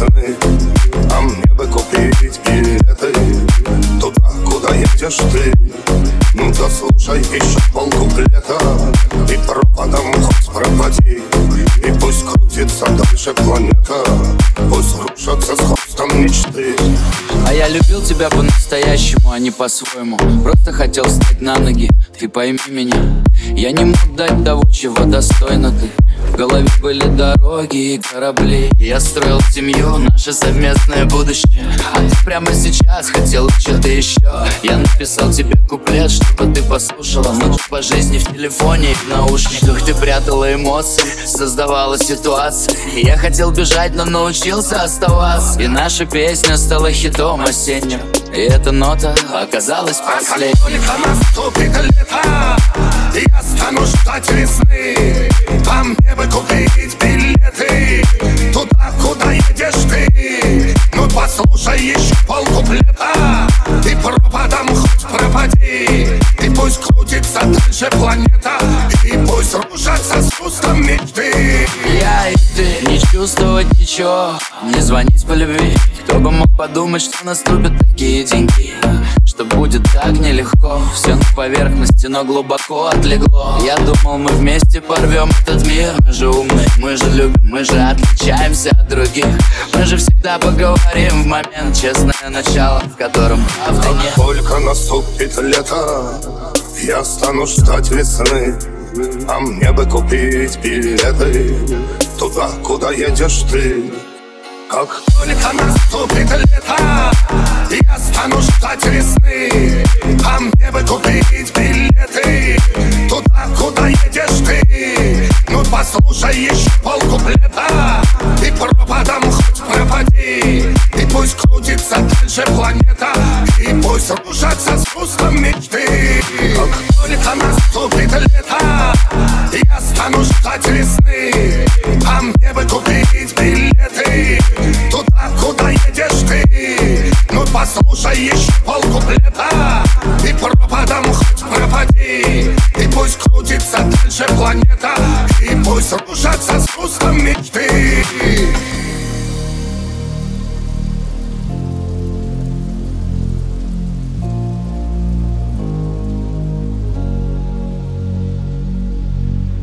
весны. А мне бы купить билеты туда, куда едешь ты. Ну да слушай еще полкуплета, и пропадом хоть пропади. И пусть крутится дальше планета, пусть рушатся с хвостом мечты. А я любил тебя по-настоящему, а не по-своему. Просто хотел встать на ноги, ты пойми меня. Я не мог дать того, чего достойна ты. В голове были дороги и корабли. Я строил семью, наше совместное будущее. А ты прямо сейчас хотел что-то еще. Я написал тебе куплет, чтобы ты послушала. Ночь по жизни в телефоне и в наушниках. Ты прятала эмоции, создавала ситуации. Я хотел бежать, но научился оставаться. И наша песня стала хитом осенним. И эта нота оказалась последней. А как только наступит лето, я стану ждать весны. А мне бы купить билеты туда, куда едешь ты. Ну послушай еще полкуплета, и пропадом хоть пропади. И пусть крутится дальше планета, и пусть рушатся с хвостом мечты. Я и ты, не чувствовать ничего, не звонить по любви. Кто бы мог подумать, что наступят такие деньги, что будет так нелегко. Все на поверхности, но глубоко отлегло. Я думал, мы вместе порвем этот мир. Мы же умные, мы же любим, мы же отличаемся от других. Мы же всегда поговорим в момент, честное начало, в котором правды нет. Только наступит лето, я стану ждать весны. А мне бы купить билеты туда, куда едешь ты. Как только наступит лето, я стану ждать весны. А мне бы купить билеты туда, куда едешь ты. Ну послушай еще полкуплета, и пропадом хоть пропади. И пусть крутится дальше планета, и пусть рушатся с хвостом мечты. Как только наступит лето, я стану ждать весны. А мне бы купить билеты туда, куда едешь ты. Ну послушай еще полкуплета, и пропадом хоть пропади. И пусть крутится дальше планета, и пусть рушатся с хвостом мечты.